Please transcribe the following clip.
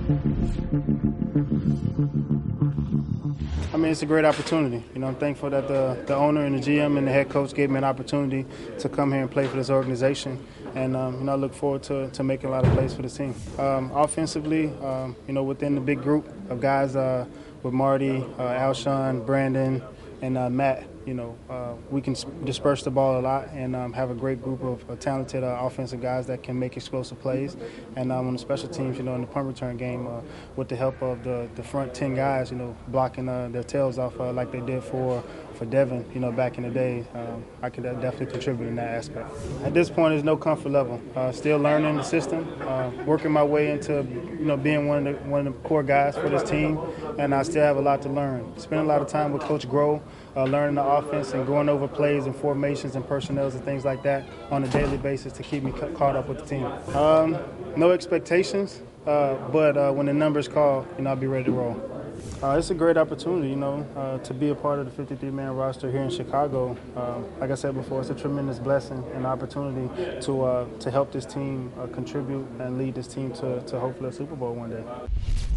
I mean, it's a great opportunity. You know, I'm thankful that the owner and the GM and the head coach gave me an opportunity to come here and play for this organization. And, you know, I look forward to making a lot of plays for the team. Offensively, you know, within the big group of guys with Marty, Alshon, Brandon, and Matt, you know, we can disperse the ball a lot and have a great group of talented offensive guys that can make explosive plays. And on the special teams, you know, in the punt return game, with the help of the front 10 guys, you know, blocking their tails off like they did for Devin, you know, back in the day, I could definitely contribute in that aspect. At this point, there's no comfort level. Still learning the system, working my way into, you know, being one of the core guys for this team, and I still have a lot to learn. Spending a lot of time with Coach Groh, learning the offense and going over plays and formations and personnels and things like that on a daily basis to keep me caught up with the team. No expectations, but when the numbers call, you know, I'll be ready to roll. It's a great opportunity, you know, to be a part of the 53-man roster here in Chicago. Like I said before, it's a tremendous blessing and opportunity to help this team contribute and lead this team to hopefully a Super Bowl one day.